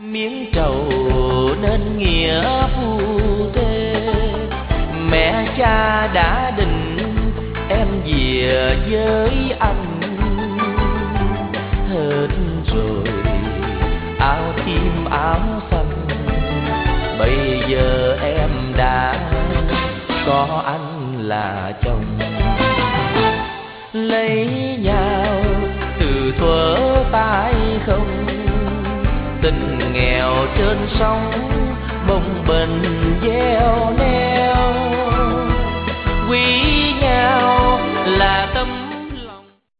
miếng trầu nên nghĩa phu thê. Mẹ cha đã định em về với anh, hết rồi áo tím áo xanh, bây giờ em đã có anh là chồng. Lấy nhau từ thuở tay không, tình nghèo trên sông bồng bềnh gieo neo.